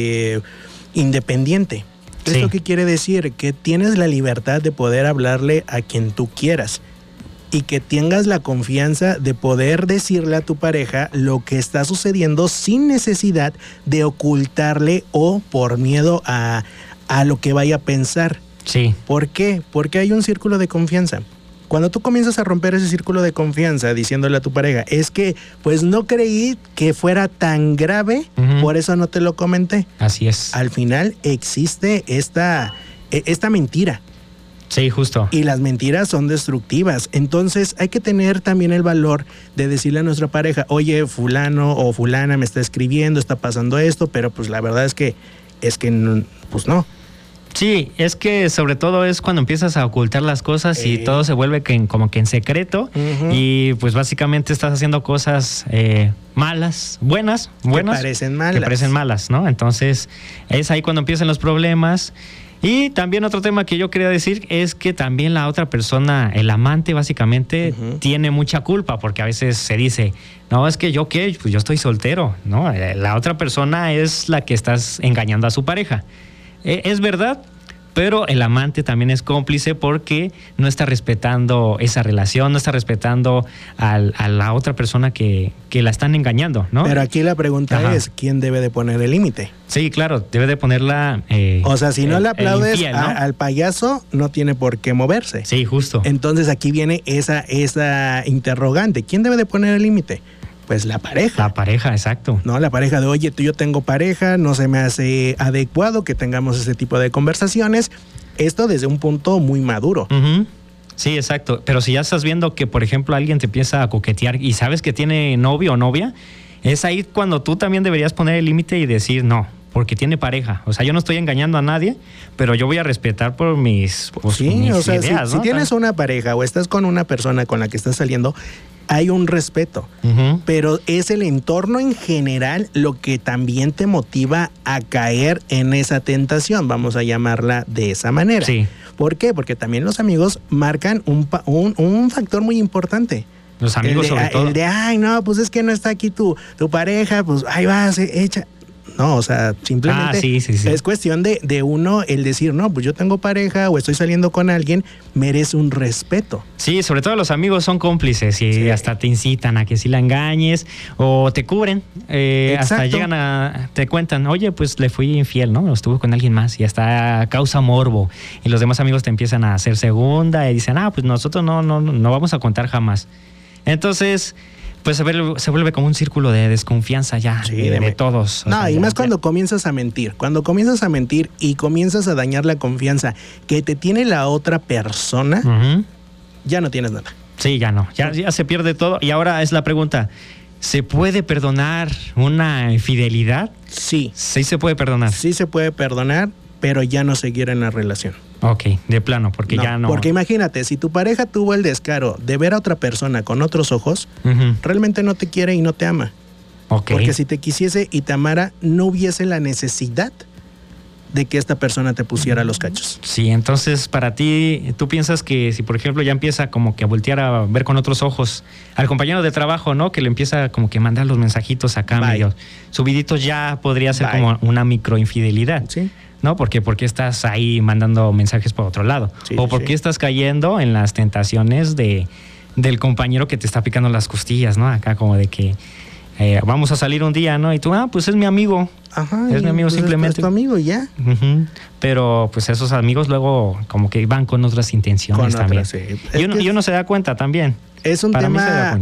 independiente. Sí. ¿Esto qué quiere decir? Que tienes la libertad de poder hablarle a quien tú quieras y que tengas la confianza de poder decirle a tu pareja lo que está sucediendo sin necesidad de ocultarle o por miedo a lo que vaya a pensar. Sí. ¿Por qué? Porque hay un círculo de confianza. Cuando tú comienzas a romper ese círculo de confianza diciéndole a tu pareja, es que pues no creí que fuera tan grave, por eso no te lo comenté. Así es. Al final existe esta mentira. Sí, justo. Y las mentiras son destructivas. Entonces hay que tener también el valor de decirle a nuestra pareja, oye, fulano o fulana me está escribiendo, está pasando esto, pero pues la verdad es que no, pues no. Sí, es que sobre todo es cuando empiezas a ocultar las cosas y todo se vuelve como que en secreto y pues básicamente estás haciendo cosas buenas. Que parecen malas, ¿no? Entonces es ahí cuando empiezan los problemas. Y también otro tema que yo quería decir es que también la otra persona, el amante básicamente, tiene mucha culpa porque a veces se dice, no, es que pues yo estoy soltero, ¿no? La otra persona es la que estás engañando a su pareja. Es verdad, pero el amante también es cómplice porque no está respetando esa relación, no está respetando a la otra persona que la están engañando, ¿no? Pero aquí la pregunta es, ¿quién debe de poner el límite? Sí, claro, debe de ponerla... o sea, si no le aplaudes infiel, ¿no? al payaso, no tiene por qué moverse. Sí, justo. Entonces aquí viene esa interrogante. ¿Quién debe de poner el límite? Pues la pareja. La pareja, exacto. No, la pareja de, oye, yo tengo pareja, no se me hace adecuado que tengamos ese tipo de conversaciones. Esto desde un punto muy maduro. Sí, exacto. Pero si ya estás viendo que, por ejemplo, alguien te empieza a coquetear y sabes que tiene novio o novia, es ahí cuando tú también deberías poner el límite y decir no, porque tiene pareja. O sea, yo no estoy engañando a nadie, pero yo voy a respetar por mis ideas, ¿no? Si tienes una pareja o estás con una persona con la que estás saliendo, hay un respeto, pero es el entorno en general lo que también te motiva a caer en esa tentación, vamos a llamarla de esa manera. Sí. ¿Por qué? Porque también los amigos marcan un factor muy importante. Los amigos sobre todo. El de, ay, no, pues es que no está aquí tu pareja, pues ahí vas, echa... No, o sea, simplemente sí. es cuestión de uno el decir, no, pues yo tengo pareja o estoy saliendo con alguien, merece un respeto. Sí, sobre todo los amigos son cómplices y hasta te incitan a que si la engañes o te cubren, hasta llegan te cuentan, oye, pues le fui infiel, ¿no? Estuve con alguien más y hasta causa morbo y los demás amigos te empiezan a hacer segunda y dicen, pues nosotros no vamos a contar jamás. Entonces... pues se vuelve como un círculo de desconfianza ya de todos. No, y más cuando comienzas a mentir. Cuando comienzas a mentir y comienzas a dañar la confianza que te tiene la otra persona, ya no tienes nada. Sí, ya no. Ya se pierde todo. Y ahora es la pregunta, ¿se puede perdonar una infidelidad? Sí. Sí se puede perdonar. Sí se puede perdonar, pero ya no seguir en la relación. Ok, de plano, porque ya no... Porque imagínate, si tu pareja tuvo el descaro de ver a otra persona con otros ojos, realmente no te quiere y no te ama. Okay. Porque si te quisiese y te amara, no hubiese la necesidad de que esta persona te pusiera los cachos. Sí, entonces para ti, tú piensas que si por ejemplo ya empieza como que a voltear a ver con otros ojos al compañero de trabajo, ¿no? Que le empieza como que mandar los mensajitos acá medio subiditos, ya podría ser como una microinfidelidad. Sí. ¿No? Porque estás ahí mandando mensajes por otro lado. Sí, o porque estás cayendo en las tentaciones del compañero que te está picando las costillas, ¿no? Acá como de que vamos a salir un día, ¿no? Y tú, pues es mi amigo. Ajá. Es mi amigo, pues simplemente. Es tu amigo y ya. Pero pues esos amigos luego como que van con otras intenciones también. Y uno se da cuenta también. Es un tema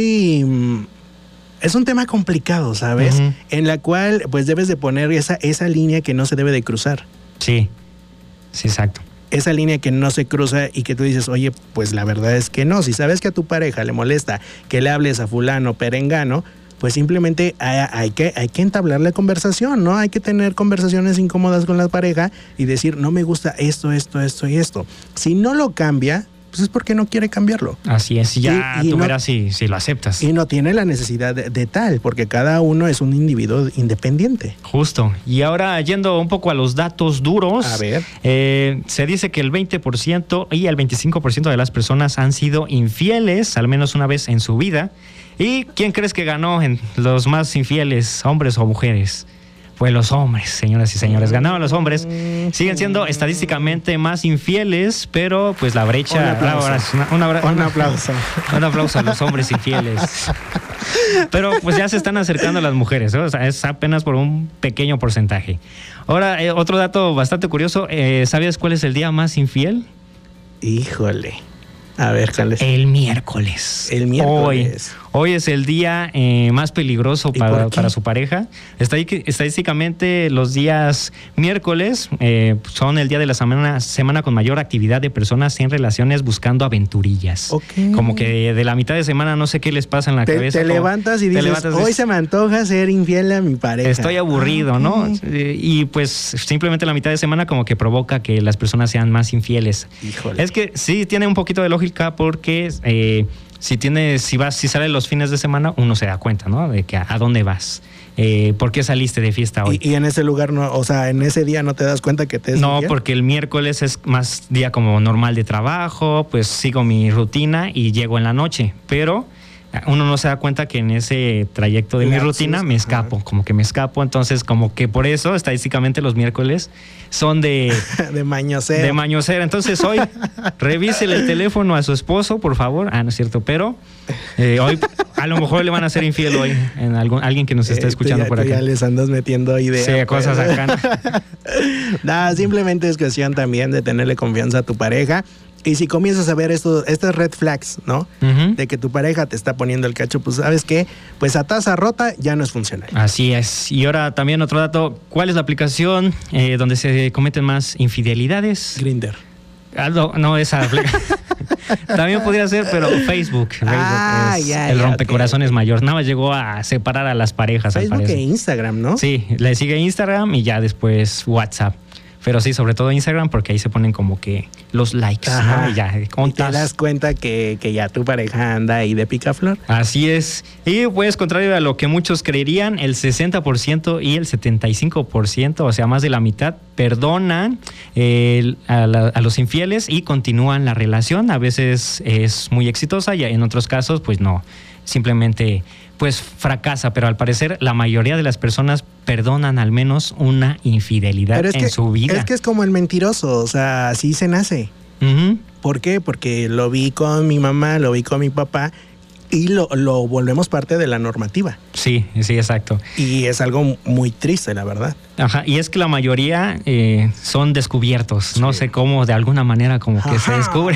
muy... Es un tema complicado, ¿sabes? En la cual pues debes de poner esa línea que no se debe de cruzar. Sí, exacto. esa línea que no se cruza y que tú dices, oye, pues la verdad es que no. Si sabes que a tu pareja le molesta que le hables a fulano, perengano, pues simplemente hay que entablar la conversación, ¿no? Hay que tener conversaciones incómodas con la pareja y decir, no me gusta esto y esto. Si no lo cambia, pues es porque no quiere cambiarlo. Así es, ya tú verás si lo aceptas. Y no tiene la necesidad de tal, porque cada uno es un individuo independiente. Justo. Y ahora, yendo un poco a los datos duros, a ver. Se dice que el 20% y el 25% de las personas han sido infieles al menos una vez en su vida. ¿Y quién crees que ganó en los más infieles, hombres o mujeres? Pues los hombres, señoras y señores. Ganaron los hombres. Siguen siendo estadísticamente más infieles, pero pues la brecha... Un aplauso. Un aplauso a los hombres infieles. Pero pues ya se están acercando a las mujeres, ¿eh? O sea, es apenas por un pequeño porcentaje. Ahora, otro dato bastante curioso. ¿Sabías cuál es el día más infiel? Híjole. A ver, ¿cuál es? El miércoles. El miércoles. Hoy es el día más peligroso para su pareja. Estadísticamente, los días miércoles son el día de la semana con mayor actividad de personas en relaciones buscando aventurillas. Okay. Como que de la mitad de semana no sé qué les pasa en la cabeza. Te levantas y dices, hoy se me antoja ser infiel a mi pareja. Estoy aburrido, ¿no? Y pues simplemente la mitad de semana como que provoca que las personas sean más infieles. Híjole. Es que sí tiene un poquito de lógica porque... Si sales los fines de semana, uno se da cuenta, ¿no? De que a dónde vas. ¿Por qué saliste de fiesta hoy? Y en ese lugar, no, o sea, en ese día no te das cuenta que te es No, infiel? porque el miércoles es más día como normal de trabajo, pues sigo mi rutina y llego en la noche. Pero uno no se da cuenta que en ese trayecto de mi rutina me escapo, como que me escapo. Entonces, como que por eso, estadísticamente, los miércoles son de mañosera. De mañosera. Entonces, hoy, revísele el teléfono a su esposo, por favor. No es cierto, pero hoy a lo mejor le van a ser infiel hoy en alguien que nos está escuchando por acá. Ya les andas metiendo ideas. Sí, cosas acá. Nada, simplemente es cuestión también de tenerle confianza a tu pareja. Y si comienzas a ver estas red flags, ¿no? Uh-huh. De que tu pareja te está poniendo el cacho, pues ¿sabes qué? Pues a taza rota ya no es funcional. Así es. Y ahora también otro dato. ¿Cuál es la aplicación donde se cometen más infidelidades? Grindr. No, esa también podría ser, pero Facebook el rompecorazones mayor. Nada más llegó a separar a las parejas. Facebook e Instagram, ¿no? Sí, le sigue Instagram y ya después WhatsApp. Pero sí, sobre todo Instagram, porque ahí se ponen como que los likes, ¿no? Y ya, y te das cuenta que ya tu pareja anda ahí de picaflor. Así es. Y pues, contrario a lo que muchos creerían, el 60% y el 75%, o sea, más de la mitad, perdonan a los infieles y continúan la relación. A veces es muy exitosa y en otros casos, pues no. Simplemente pues fracasa, pero al parecer la mayoría de las personas perdonan al menos una infidelidad en su vida. Es que es como el mentiroso, o sea, así se nace. Uh-huh. ¿Por qué? Porque lo vi con mi mamá, lo vi con mi papá y lo volvemos parte de la normativa. Sí, exacto. Y es algo muy triste, la verdad. Ajá, y es que la mayoría son descubiertos. Sí. No sé cómo, de alguna manera como que se descubre.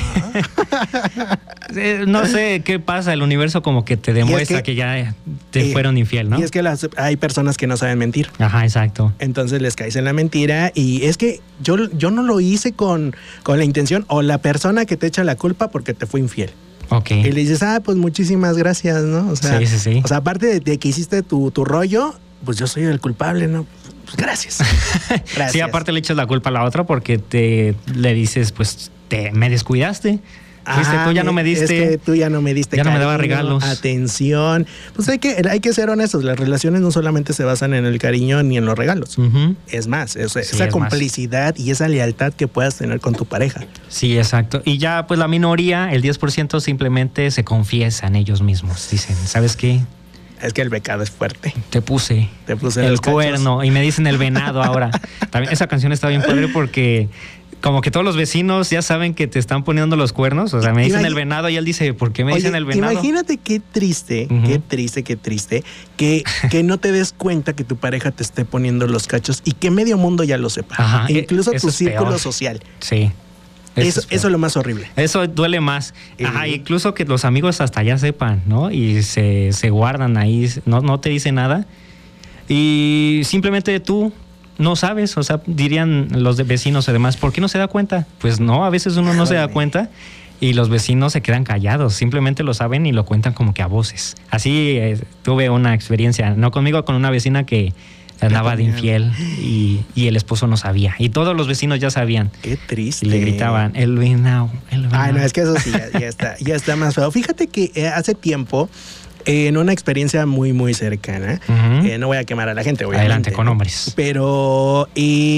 No sé qué pasa, el universo como que te demuestra que ya te fueron infiel, ¿no? Y es que hay personas que no saben mentir. Ajá, exacto. Entonces les caes en la mentira y es que yo no lo hice con la intención o la persona que te echa la culpa porque te fue infiel. Okay. Y le dices, pues muchísimas gracias, ¿no? O sea, sí. O sea, aparte de que hiciste tu rollo, pues yo soy el culpable, ¿no? Pues gracias. Sí, aparte le echas la culpa a la otra porque le dices, pues me descuidaste. Tú ya no me diste. Es que tú ya no me diste. Ya cariño, no me daba regalos. Atención. Pues hay que ser honestos. Las relaciones no solamente se basan en el cariño ni en los regalos. Uh-huh. Es más, esa complicidad y esa lealtad que puedas tener con tu pareja. Sí, exacto. Y ya, pues la minoría, el 10%, simplemente se confiesan ellos mismos. Dicen, ¿sabes qué? Es que el pecado es fuerte. Te puse el cuerno y me dicen el venado ahora. También esa canción está bien padre porque como que todos los vecinos ya saben que te están poniendo los cuernos. O sea, me dicen el venado y él dice, ¿por qué me dicen el venado? Imagínate qué triste, uh-huh. qué triste que no te des cuenta que tu pareja te esté poniendo los cachos y que medio mundo ya lo sepa. Ajá, incluso tu círculo social. Sí. Eso es lo más horrible. Eso duele más. Ajá, incluso que los amigos hasta ya sepan, ¿no? Y se guardan ahí, no te dicen nada. Y simplemente tú no sabes, o sea, dirían los de vecinos además, ¿por qué no se da cuenta? Pues no, a veces uno no se da cuenta y los vecinos se quedan callados, simplemente lo saben y lo cuentan como que a voces. Así tuve una experiencia, no conmigo, con una vecina que andaba de infiel y el esposo no sabía. Y todos los vecinos ya sabían. Qué triste. Y le gritaban, el venao. Ay, no, es que eso sí, ya está más feo. Fíjate que hace tiempo, en una experiencia muy, muy cercana, no voy a quemar a la gente, obviamente. Adelante, con nombres. Pero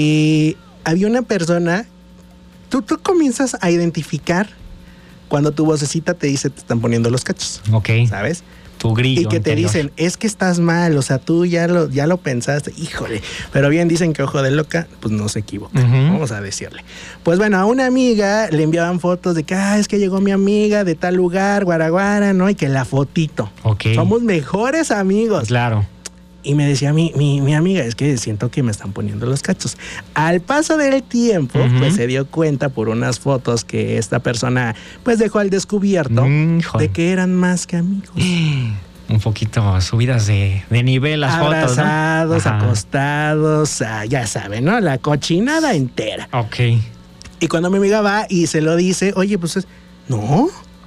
había una persona, tú comienzas a identificar cuando tu vocecita te dice te están poniendo los cachos. Ok. ¿Sabes? Tu grillo y que te interior. dicen, es que estás mal, o sea, tú ya lo pensaste, híjole. Pero bien dicen que ojo de loca, pues no se equivoca, vamos a decirle. Pues bueno, a una amiga le enviaban fotos de que, es que llegó mi amiga de tal lugar, Guaraguara, ¿no? Y que la fotito. Ok. Somos mejores amigos. Claro. Y me decía mi amiga, es que siento que me están poniendo los cachos. Al paso del tiempo, pues se dio cuenta por unas fotos que esta persona pues dejó al descubierto de que eran más que amigos. Un poquito subidas de nivel las abrazados, fotos, ¿no? acostados, ya saben, ¿no? La cochinada entera. Ok. Y cuando mi amiga va y se lo dice, oye, pues no,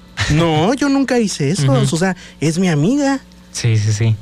yo nunca hice eso. O sea, es mi amiga. Sí.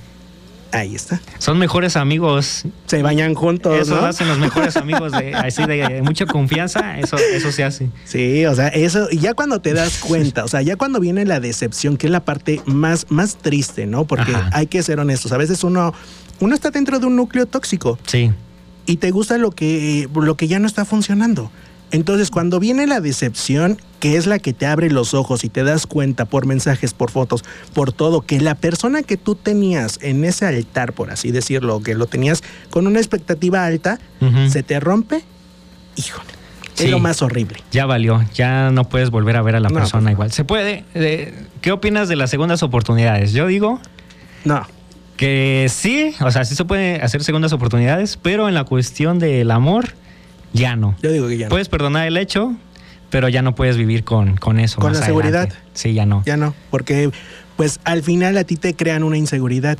Ahí está. Son mejores amigos. Se bañan juntos, eso, ¿no? hacen los mejores amigos así de mucha confianza. Eso se hace. Sí, o sea, eso, y ya cuando te das cuenta, o sea, ya cuando viene la decepción, que es la parte más triste, ¿no? Porque hay que ser honestos. A veces uno está dentro de un núcleo tóxico. Sí. Y te gusta lo que ya no está funcionando. Entonces, cuando viene la decepción, que es la que te abre los ojos y te das cuenta por mensajes, por fotos, por todo, que la persona que tú tenías en ese altar, por así decirlo, que lo tenías con una expectativa alta, se te rompe, híjole, es lo más horrible. Ya valió, ya no puedes volver a ver a la persona igual. ¿Se puede? ¿Qué opinas de las segundas oportunidades? Yo digo... No. Que sí, o sea, sí se puede hacer segundas oportunidades, pero en la cuestión del amor... Ya no. Yo digo que ya no. Puedes perdonar el hecho, pero ya no puedes vivir con eso. Con la seguridad. Sí, ya no. Ya no, porque pues al final a ti te crean una inseguridad.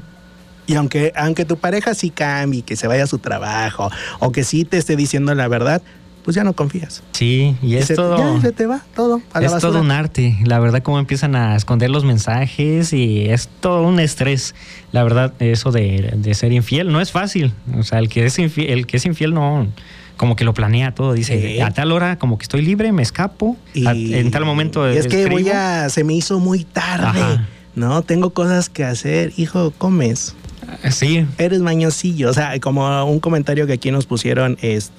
Y aunque tu pareja sí cambie, que se vaya a su trabajo, o que sí te esté diciendo la verdad, pues ya no confías. Sí, y es todo... Ya se te va todo a la basura. Es todo un arte. La verdad, cómo empiezan a esconder los mensajes y es todo un estrés. La verdad, eso de ser infiel no es fácil. O sea, el que es infiel no... Como que lo planea todo, dice, a tal hora como que estoy libre, me escapo, en tal momento es que se me hizo muy tarde, ¿no? Tengo cosas que hacer, hijo, comes. Sí. Eres mañosillo, o sea, como un comentario que aquí nos pusieron,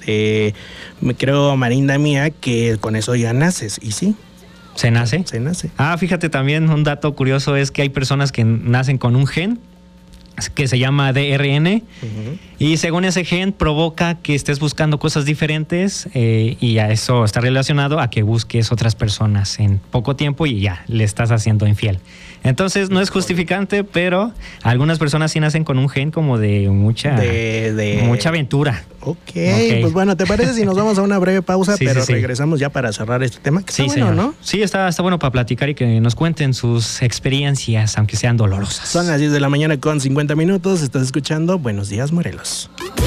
me creo Marinda mía, que con eso ya naces, y sí. ¿Se nace? Se nace. Fíjate también, un dato curioso es que hay personas que nacen con un gen que se llama DRN y según ese gen provoca que estés buscando cosas diferentes y a eso está relacionado a que busques otras personas en poco tiempo y ya le estás haciendo infiel. Entonces no es justificante, pero algunas personas sí nacen con un gen como de mucha aventura. Okay. Pues bueno, ¿te parece si nos vamos a una breve pausa? Sí, pero regresamos ya para cerrar este tema, que está bueno, ¿no? Sí, está bueno para platicar y que nos cuenten sus experiencias, aunque sean dolorosas. Son las 10 de la mañana con 50 minutos. Estás escuchando Buenos Días, Morelos.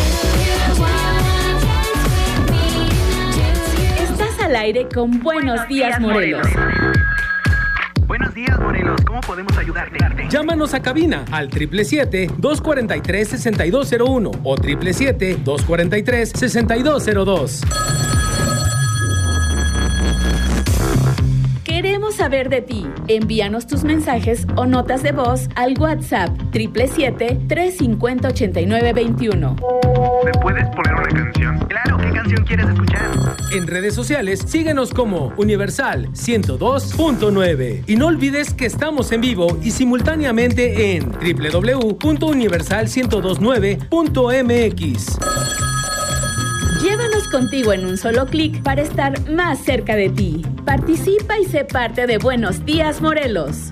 Estás al aire con Buenos Días, Morelos. Buenos días, Morelos. ¿Cómo podemos ayudarte? Llámanos a cabina al 777-243-6201 o 777-243-6202. Queremos saber de ti. Envíanos tus mensajes o notas de voz al WhatsApp 777-350-8921. ¿Me puedes poner una canción? Claro, ¿qué canción quieres escuchar? En redes sociales, síguenos como Universal 102.9. Y no olvides que estamos en vivo y simultáneamente en www.universal1029.mx. Llévanos contigo en un solo clic para estar más cerca de ti. Participa y sé parte de Buenos Días, Morelos.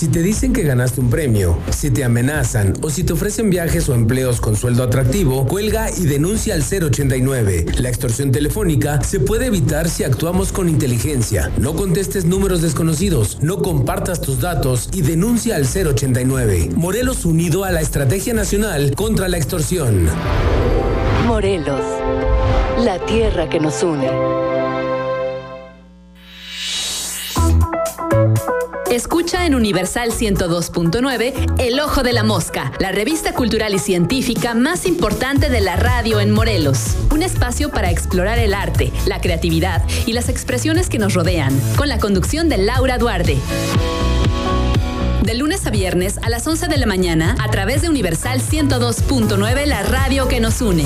Si te dicen que ganaste un premio, si te amenazan o si te ofrecen viajes o empleos con sueldo atractivo, cuelga y denuncia al 089. La extorsión telefónica se puede evitar si actuamos con inteligencia. No contestes números desconocidos, no compartas tus datos y denuncia al 089. Morelos unido a la Estrategia Nacional contra la Extorsión. Morelos, la tierra que nos une. Escucha en Universal 102.9 El Ojo de la Mosca, la revista cultural y científica más importante de la radio en Morelos. Un espacio para explorar el arte, la creatividad y las expresiones que nos rodean, con la conducción de Laura Duarte. De lunes a viernes a las 11 de la mañana a través de Universal 102.9, la radio que nos une.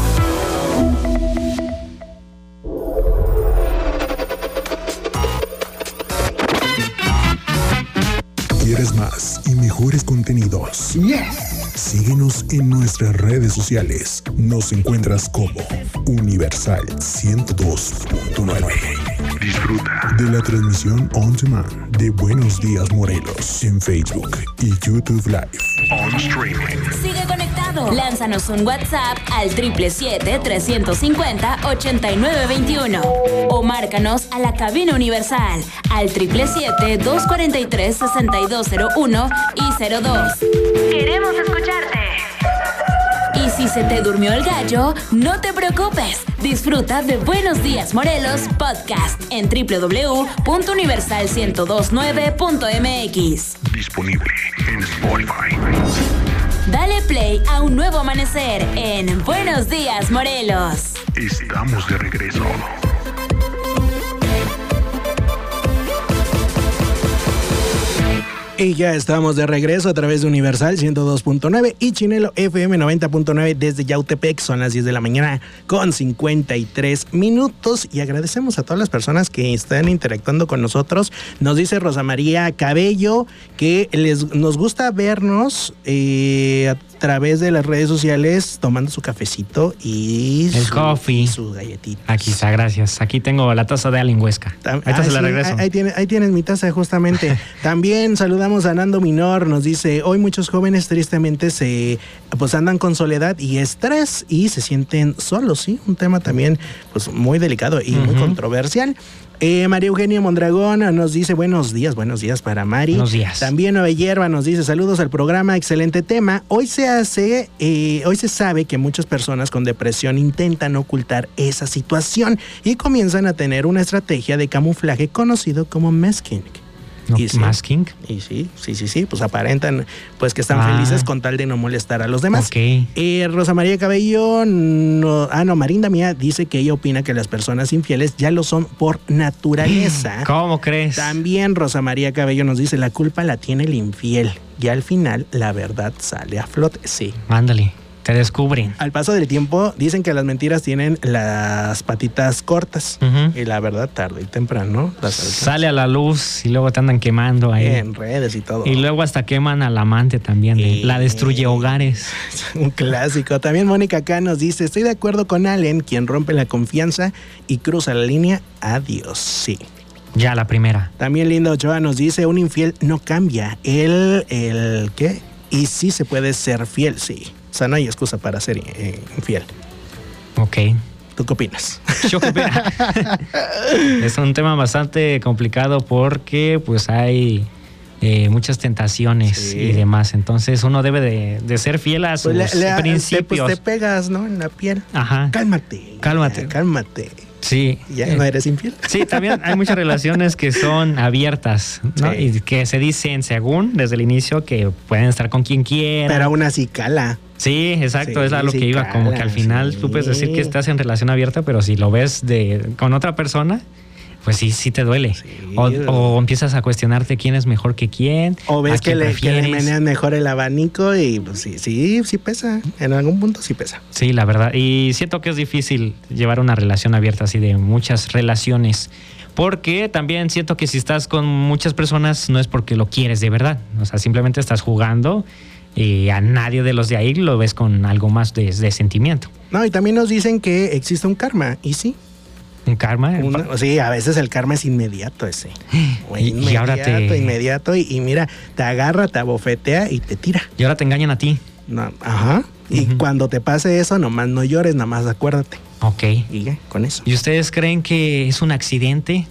¿Quieres más y mejores contenidos? Síguenos en nuestras redes sociales. Nos encuentras como Universal 102.9. Disfruta de la transmisión on demand de Buenos Días Morelos en Facebook y YouTube Live. On streaming. Sigue conectado. Lánzanos un WhatsApp al 777-350-8921 o márcanos a la cabina Universal al 777-243-6201 y 02. Queremos escucharte. Y si se te durmió el gallo, no te preocupes. Disfruta de Buenos Días Morelos Podcast en www.universal1029.mx. Disponible en Spotify. Dale play a un nuevo amanecer en Buenos Días Morelos. Estamos de regreso. Y ya estamos de regreso a través de Universal 102.9 y Chinelo FM 90.9 desde Yautepec. Son las 10 de la mañana con 53 minutos y agradecemos a todas las personas que están interactuando con nosotros. Nos dice Rosa María Cabello que nos gusta vernos a través de las redes sociales tomando su cafecito y el coffee, su galletita. Aquí está, gracias. Aquí tengo la taza de Allen Huesca. Ahorita se la regreso. Ahí tienes mi taza justamente. También saludamos a Nando Minor, nos dice, hoy muchos jóvenes tristemente pues andan con soledad y estrés y se sienten solos, ¿sí? Un tema también pues muy delicado y muy controversial. María Eugenia Mondragón nos dice buenos días para Mari. Buenos días. También Nueva Hierba nos dice saludos al programa, excelente tema. Hoy se sabe que muchas personas con depresión intentan ocultar esa situación y comienzan a tener una estrategia de camuflaje conocido como masking. ¿Masking? Y sí, pues aparentan pues que están felices con tal de no molestar a los demás. Okay. Rosa María Cabello, Marinda Mía dice que ella opina que las personas infieles ya lo son por naturaleza. ¿Cómo crees? También Rosa María Cabello nos dice la culpa la tiene el infiel y al final la verdad sale a flote. Sí. Ándale. Te descubren. Al paso del tiempo dicen que las mentiras tienen las patitas cortas y la verdad tarde y temprano sale a la luz y luego te andan quemando ahí en redes y todo. Y luego hasta queman al amante también. La destruye hogares. Un clásico. También Mónica acá nos dice, estoy de acuerdo con Allen, quien rompe la confianza y cruza la línea, adiós. Sí. Ya la primera. También Linda Ochoa nos dice, un infiel no cambia. ¿Qué? Y sí se puede ser fiel, sí. O sea, no hay excusa para ser infiel. Ok. ¿Tú qué opinas? Yo qué opino. Es un tema bastante complicado porque pues hay muchas tentaciones y demás. Entonces uno debe de ser fiel a sus principios. Te pegas, ¿no? En la piel. Ajá. Cálmate. Sí. ¿Ya no eres infiel? Sí, también hay muchas relaciones que son abiertas, ¿no? Y que se dicen según desde el inicio que pueden estar con quien quiera. Pero aún así cala. Sí, exacto, es a lo que iba, como que al final tú puedes decir que estás en relación abierta, pero si lo ves con otra persona, pues sí te duele. Sí. O empiezas a cuestionarte quién es mejor que quién. O ves que le menean mejor el abanico y pues sí pesa. En algún punto sí pesa. Sí, la verdad. Y siento que es difícil llevar una relación abierta así de muchas relaciones. Porque también siento que si estás con muchas personas no es porque lo quieres de verdad. O sea, simplemente estás jugando y a nadie de los de ahí lo ves con algo más de sentimiento. No, y también nos dicen que existe un karma. Y sí. ¿Un karma? Sí, a veces el karma es inmediato ese. Y ahora inmediato. Y mira, te agarra, te abofetea y te tira. Y ahora te engañan a ti. No, ajá. Y cuando te pase eso, nomás no llores, nomás acuérdate. Ok. Y ya, con eso. ¿Y ustedes creen que es un accidente?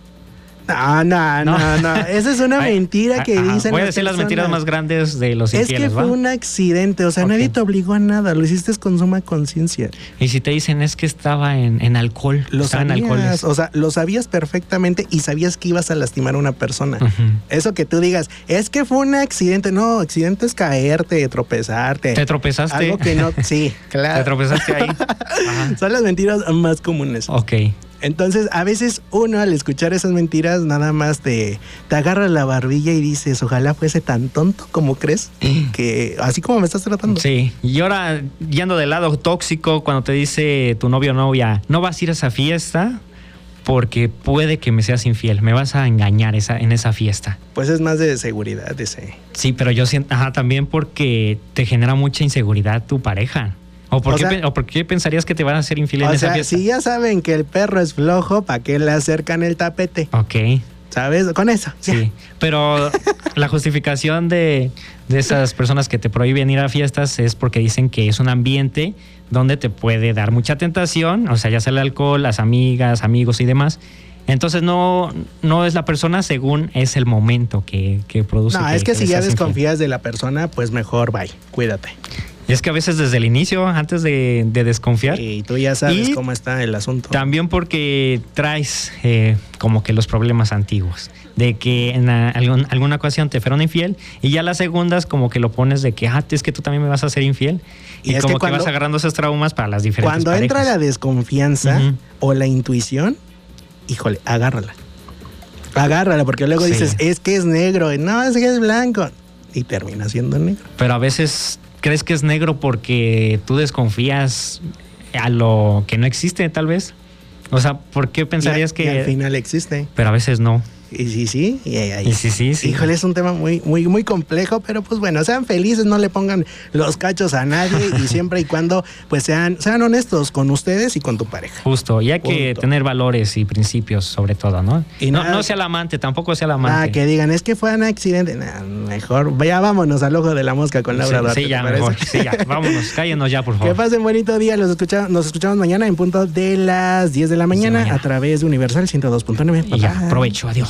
No. Esa es una mentira que dicen. Voy a decir las mentiras más grandes de los infieles, es que fue un accidente, o sea, nadie te obligó a nada, lo hiciste con suma conciencia. Y si te dicen es que estaba en alcohol, lo sabías, o sea, lo sabías perfectamente y sabías que ibas a lastimar a una persona. Eso que tú digas, es que fue un accidente, no, accidente es caerte, tropezarte. ¿Te tropezaste? Algo que no, sí, claro. ¿Te tropezaste ahí? Ajá. Son las mentiras más comunes. Ok. Entonces, a veces uno al escuchar esas mentiras nada más te agarra la barbilla y dices, ojalá fuese tan tonto como crees, que así como me estás tratando. Sí, y ahora yendo del lado tóxico, cuando te dice tu novio o novia, no vas a ir a esa fiesta porque puede que me seas infiel, me vas a engañar en esa fiesta. Pues es más de seguridad ese. Sí, pero yo siento, también porque te genera mucha inseguridad tu pareja. ¿O por qué pensarías que te van a hacer infiel en esa fiesta? Si ya saben que el perro es flojo, ¿para qué le acercan el tapete? Ok. ¿Sabes? Con eso. Sí, pero la justificación de esas personas que te prohíben ir a fiestas es porque dicen que es un ambiente donde te puede dar mucha tentación, o sea, ya sea el alcohol, las amigas, amigos y demás. Entonces no es la persona según es el momento que produce. No, es que si ya desconfías de la persona, pues mejor bye, cuídate. Y es que a veces desde el inicio, antes de desconfiar. Y tú ya sabes cómo está el asunto. También porque traes como que los problemas antiguos. De que en alguna ocasión te fueron infiel y ya las segundas como que lo pones de que, es que tú también me vas a ser infiel. Y es como que vas agarrando esos traumas para las diferentes cuando parejas. Entra la desconfianza o la intuición, híjole, agárrala. Agárrala, porque luego dices, es que es negro. No, es que es blanco. Y termina siendo negro. Pero a veces crees que es negro porque tú desconfías a lo que no existe, tal vez. O sea, ¿por qué pensarías que al final existe? Pero a veces no. Y sí. Sí. Híjole, es un tema muy, muy, muy complejo, pero pues bueno, sean felices, no le pongan los cachos a nadie y siempre y cuando pues sean honestos con ustedes y con tu pareja. Justo, y hay que tener valores y principios sobre todo, ¿no? Y no sea el amante, tampoco sea el amante. Que digan, es que fue un accidente. Mejor, ya vámonos al ojo de la mosca con Laura Duarte. Sí, ya, mejor. Sí, ya, vámonos, cállenos ya, por favor. Que pasen bonito día, nos escuchamos mañana en punto de las 10 de la mañana a través de Universal 102.9. Y ya, provecho, adiós.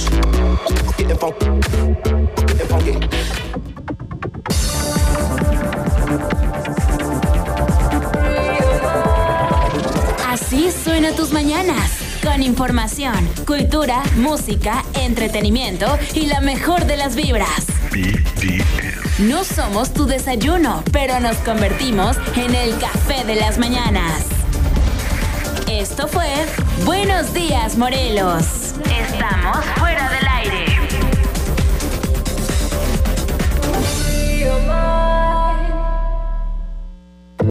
Así suena tus mañanas, con información, cultura, música, entretenimiento y la mejor de las vibras. No somos tu desayuno, pero nos convertimos en el café de las mañanas. Esto fue Buenos Días, Morelos. Estamos fuera de la